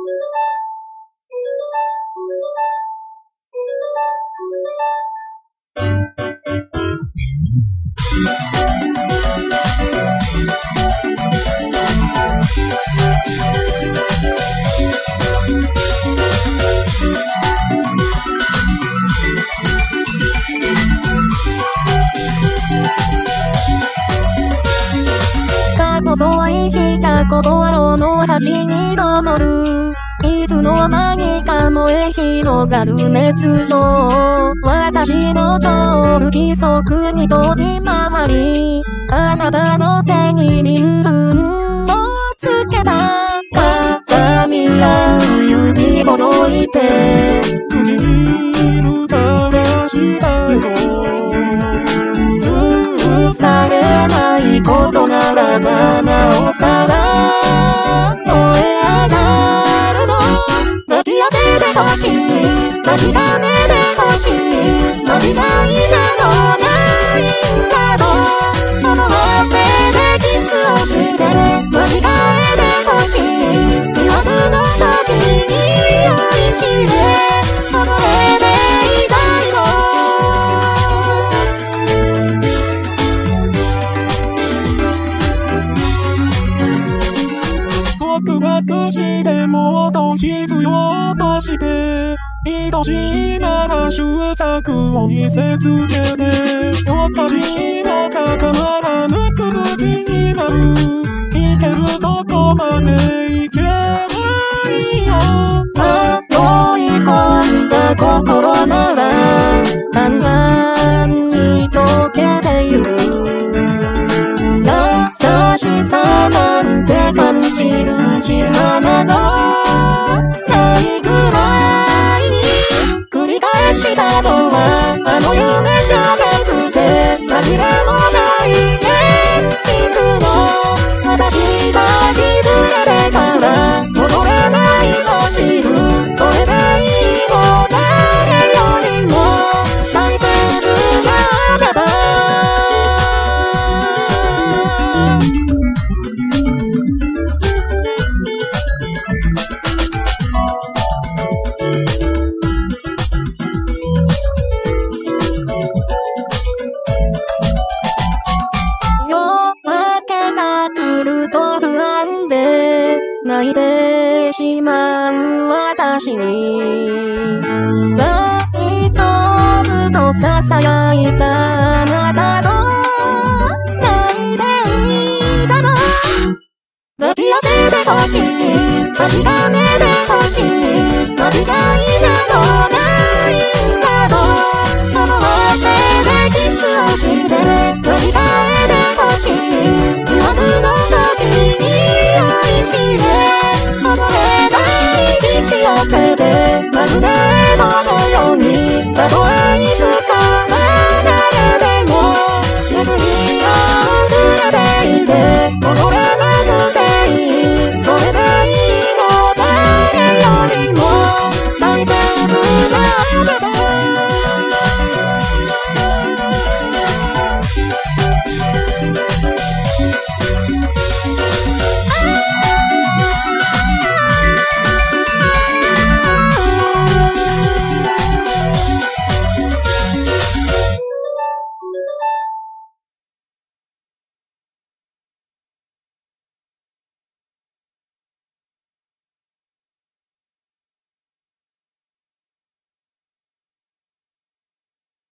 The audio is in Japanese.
細い日が心の端に灯る。いつの間にか燃え広がる熱情。私の超不規則に飛び回り、あなたの手に鱗粉をつけた。絡み合う指ほどいて唇から下へとされないことならばなおさら燃え上がるの。抱き寄せてほしい、確かめてほしい、間違いなどないんだと思わせてキスをして間違えてほしい。疑惑の時に愛して溺れていたいの。束縛してもっと必要として愛しいなら執着を見せつけておかしいのか変わらぬ続きになる。いけるとこまでいけばいいよ。追い込んだ心ならだんだんに溶けてゆく。優しさなんて感じる暇などないぐらいに繰り返したのはあの夢じゃなくて紛れもない現実の私が気づれてから戻れないと知る。これでいいの誰よりも大切なあなた。泣いてしまう私に大丈夫と囁いたあなたと泣いていたの。抱き寄せてほしい、確かめて